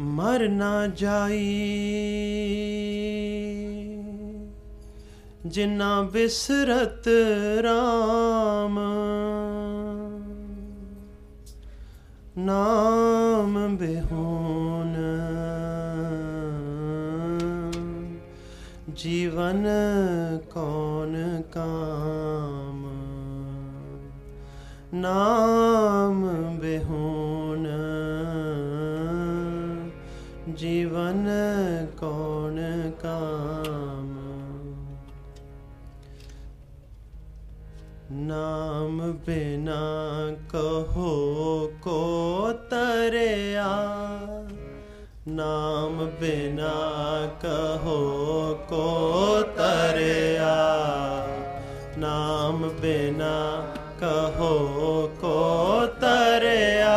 मर ना जाई जिन्ना बिसरत राम, नाम बिहून जीवन कौन काम, नाम बिहून जीवन कौन काम। नाम बिना कहो को तरया, नाम बिना कहो को तरया, नाम बिना कहो को तरया,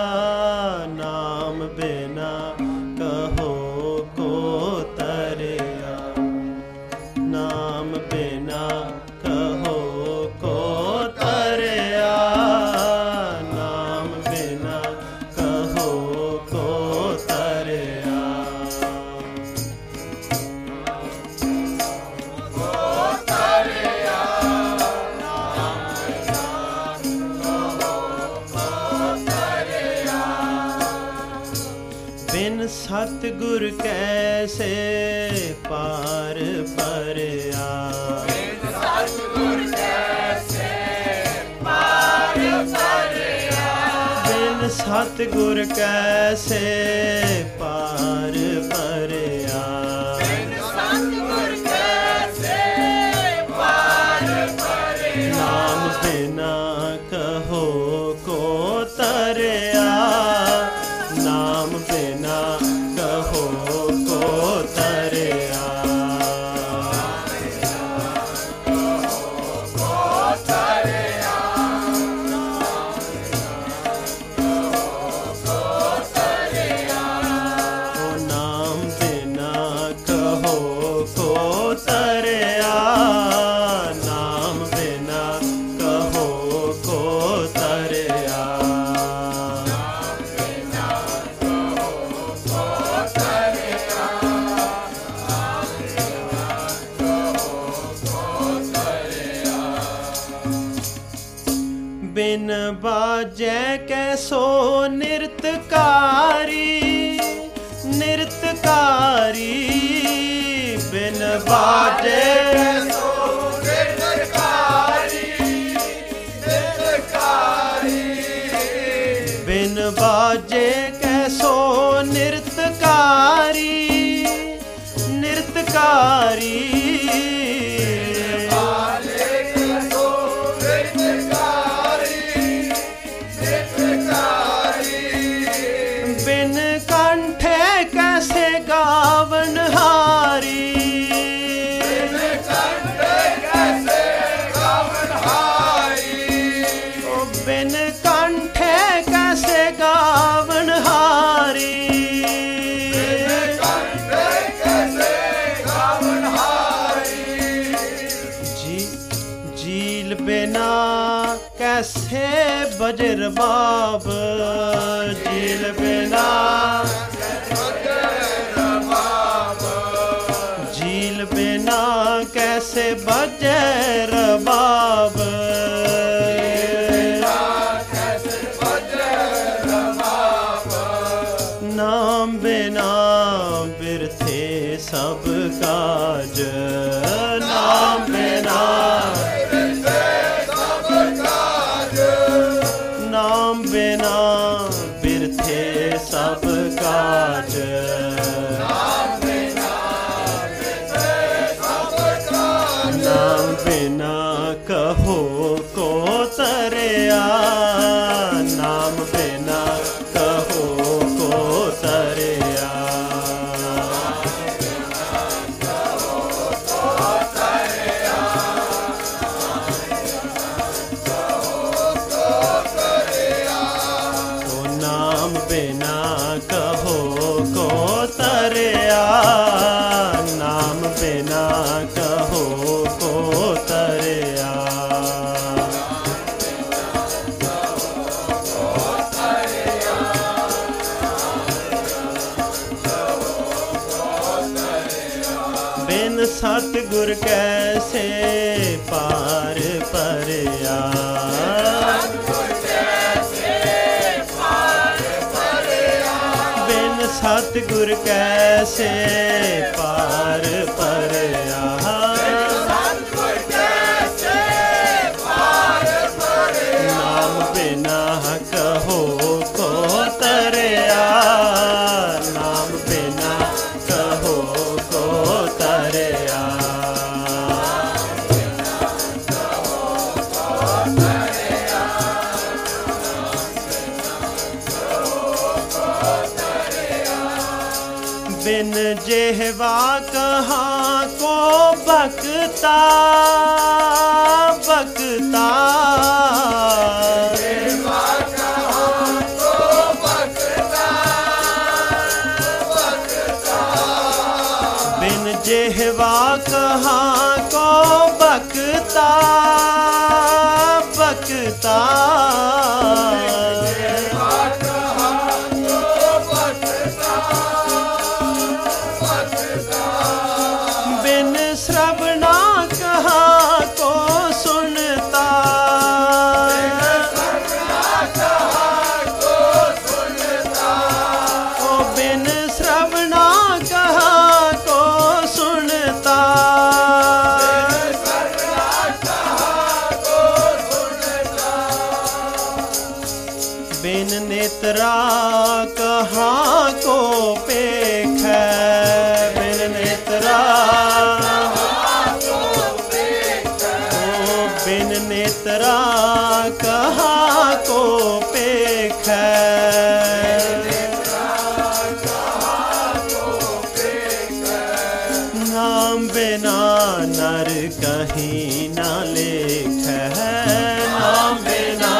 नाम बिना कहो को तरया, नाम बिना कहो को तरया, नाम बिना कहो को तरया। बिन सतगुर कैसे पार परया, बिन सतगुर कैसे पार परया, बिन सतगुर कैसे पार परया, बिन सतगुर कैसे पार परया, नाम बिना कहो को तरया, नाम बिना कहो को तरया, नाम बिना कहो को तरया, नाम बिना कहो को तरया। बिन बाजे कैसो नृतकारी, नृतकारी, बिन बाजे कैसो नृतकारी, नृतकारी, बिन बाजे कैसो नृतकारी, नृतकारी, बिन कंठे कैसे गावनहारी, बिन कंठे कैसे गावनहारी, बिन कंठे कैसे गावनहारी, बिन कंठे कैसे गावनहारी, झील बिना कैसे बजर बाब, झील बिना झील बिना कैसे बजर बाब, नाम बिना बिरथे सब काज, नाम बिना नाम बिना बिरथे सब काज, नाम बिना कहो को तरया, नाम बिना कहो को तरया, नाम बिना कहो को तरया, नाम बिना कहो को तरया। सतगुर कैसे पार परया। बिन सतगुर कैसे पार परया। नाम बिना कहो को तरया। नाम बिना कहो को तरया। बिन जेहवा कहाँ को बकता बकता। बिन जेहवा कहाँ को बकता बकता। बिन श्रवणा कहाँ को सुनता। ओ बिन श्रवणा कहाँ को सुनता। बिन नेत्रा कहाँ को पेख। बिन नेत्रा बिन नेत्रा कहाँ को पेख। नाम बिना नर कहीं न लेख है। नाम बिना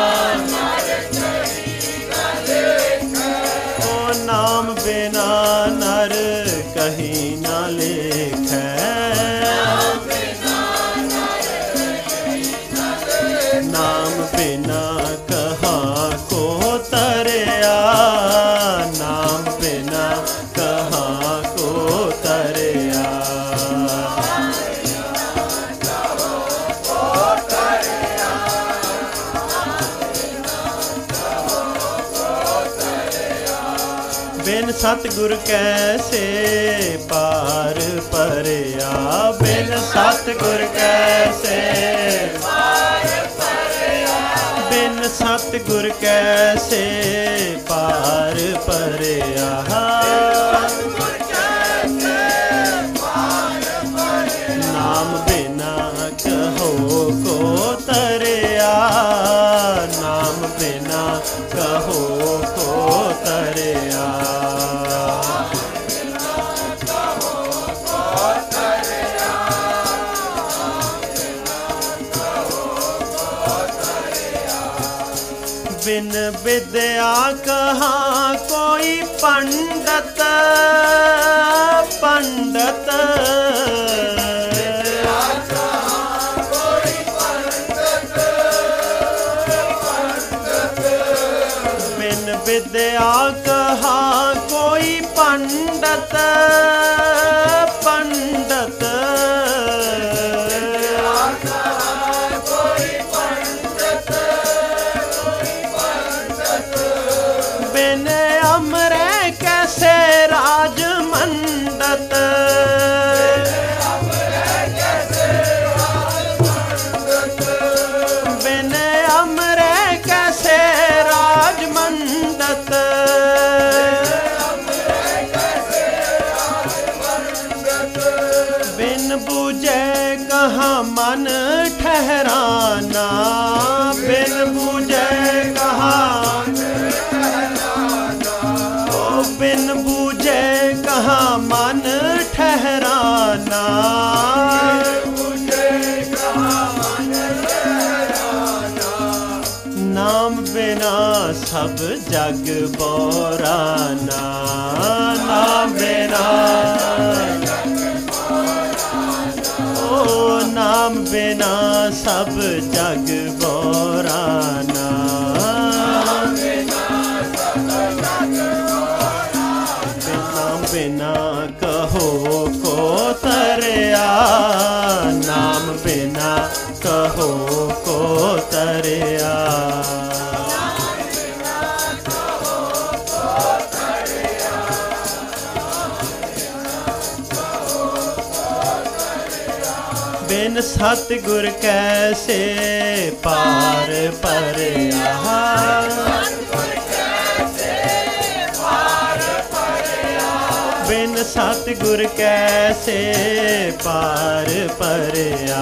ओ नाम बिना नर कहीं न लेख है। नाम बिना कहाँ को तरया। नाम बिना कहाँ को तरया। बिन सतगुर कैसे पार परया। बिन सतगुर कैसे बिन सतगुर कैसे पार परया। नाम बिना कहो को तरया। नाम बिना कहो को तरया। बिन विद्या कहाँ कोई पंडित पंडित। बिन विद्या कहाँ कोई पंडित पंडित। बिन अमरे कैसे राजमंडत। बिन अमरे कैसे राजमंडत। बिन बूझे कहाँ मन ठहराना। बिन बूझे कहाँ बिन बूझे कहाँ मन ठहराना। नाम बिना सब जग बोराना। नाम बिना ओ नाम बिना सब जग बोराना। बिना बिना कहो को तरया। बिन सतगुर कैसे पार परया। बिन सतगुर कैसे पार परया।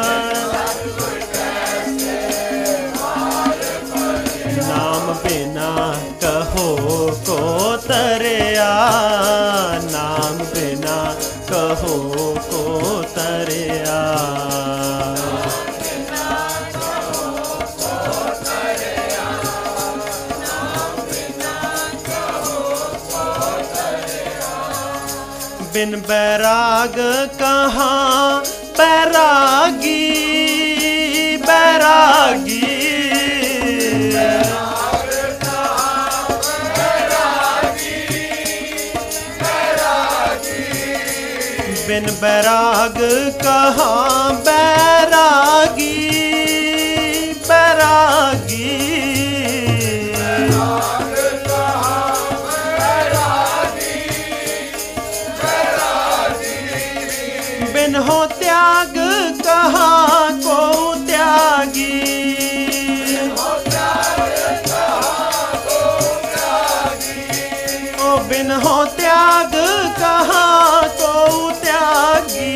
नाम बिना कहो को तरया। नाम बिना कहो को तरया। बिन बैराग कहाँ बैरागी बैरागी। बिन बैराग कहाँ बैरागी बैरागी। बिन हो त्याग कहाँ को त्यागी। ओ बिन हो त्याग कहाँ को त्यागी।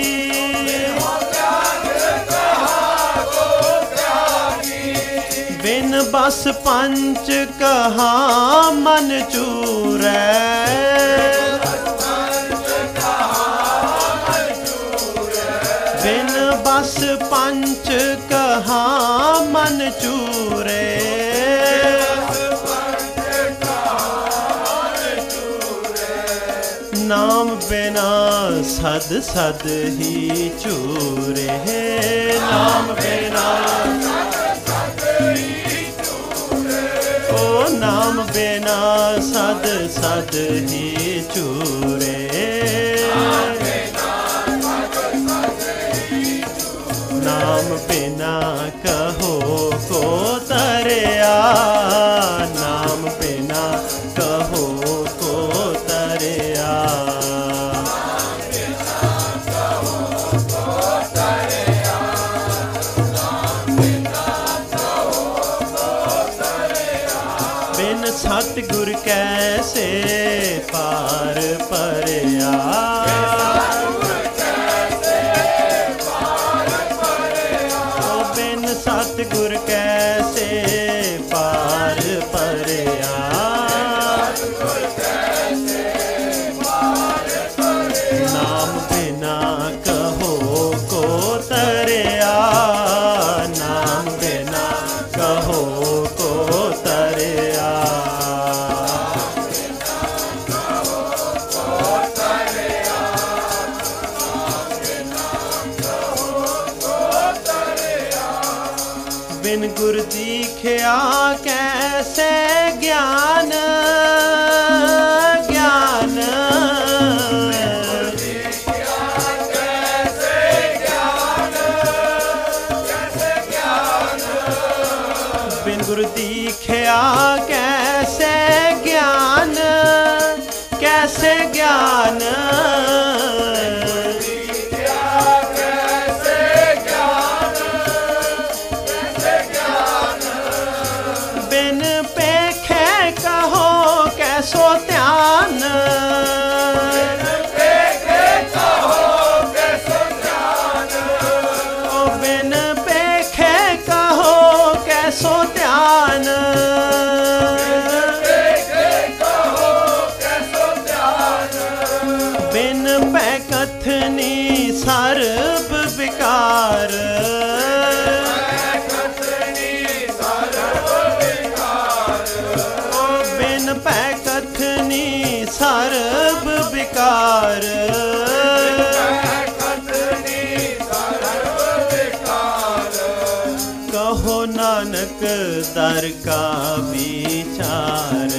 बिन बस पंच कहाँ मन चूरै। बिन बस पंच कहाँ मन चूरे। नाम बिना सद सद ही चूरे। नाम बिना ओ नाम बिना सद सद ही चूरे। नाम बिना कहो को तरया। नाम बिना कहो को तरया। बिन सतगुर कैसे पार परया। सतगुर कैसे पार परया। नाम बिना कहो को तरया। नाम बिना कहो को तरया। बिन गुर दीख्या कैसे ज्ञान ज्ञान। बिन गुर दीख्या कैसे ज्ञान कैसे ज्ञान। बिन पेखे कहो कैसो ध्यान। ओ बिन पेखे कहो कैसो ध्यान। बिन पै कथनी सर्ब विकार। पै कथनी सर्ब विकार। कहो नानक दर का विचार।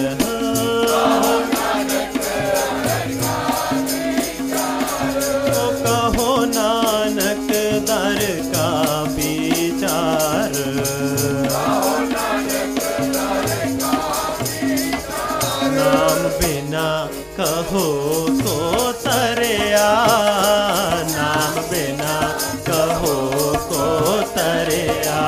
कहो नानक दर का विचार। नाम बिना कहो को तरया। नाम बिना बिना कहो को तरिया।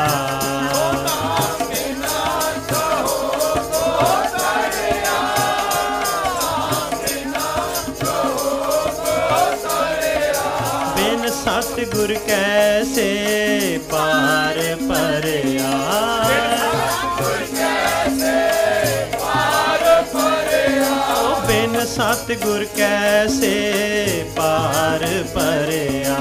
बिन सतगुर कैसे पार परिया। बिन सतगुर कैसे पार परिया।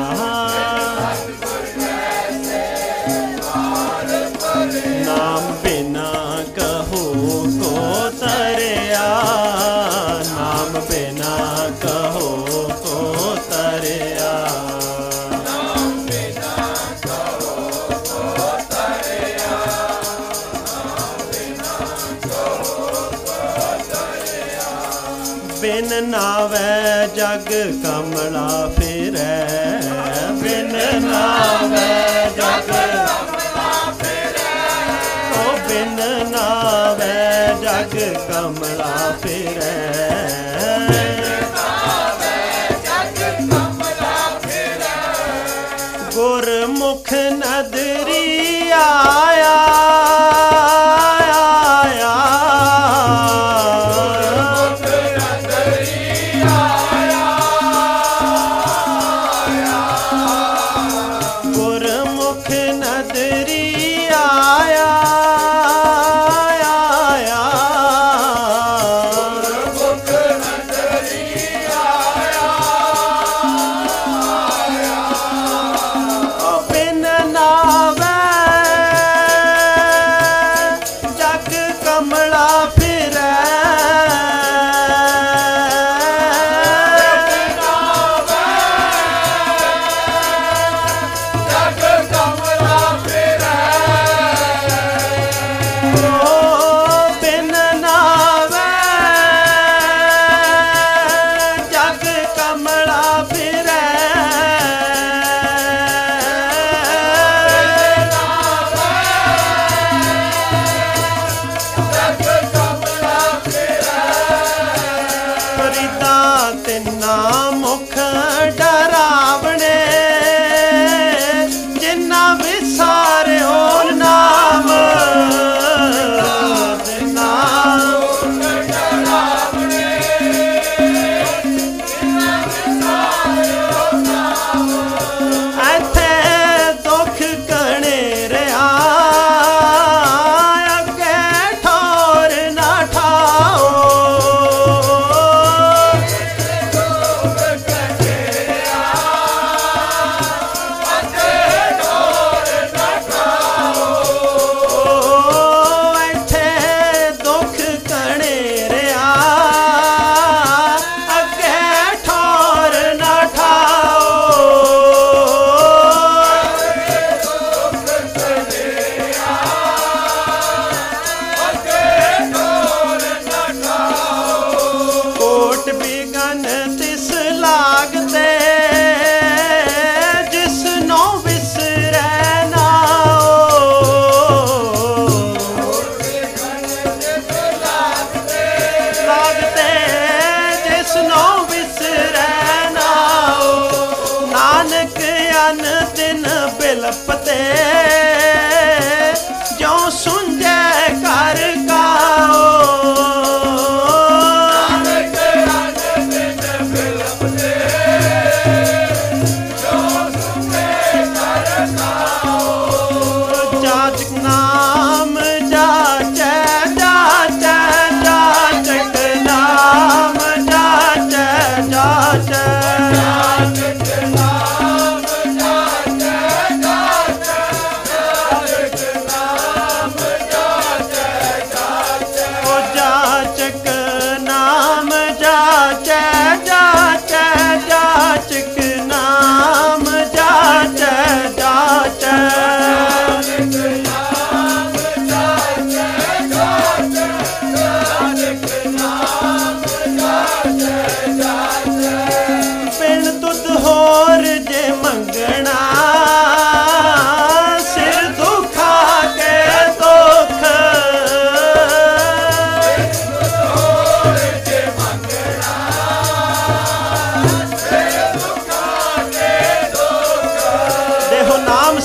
नाम बिना कहो को तरिया। नाम बिना कहो को तरिया। बिन नावै जग कमला फिरै। बिन नावै जग कमला फिरै। ओ बिन नावै जग कमला फिरै। गुरमुख नदरी आया। बिलपते जो सुंझे कर गाओ। जाचक नाम जाचे जाचे जाचक नाम जाचे जाचे। जाचक नाम जाचे जाचे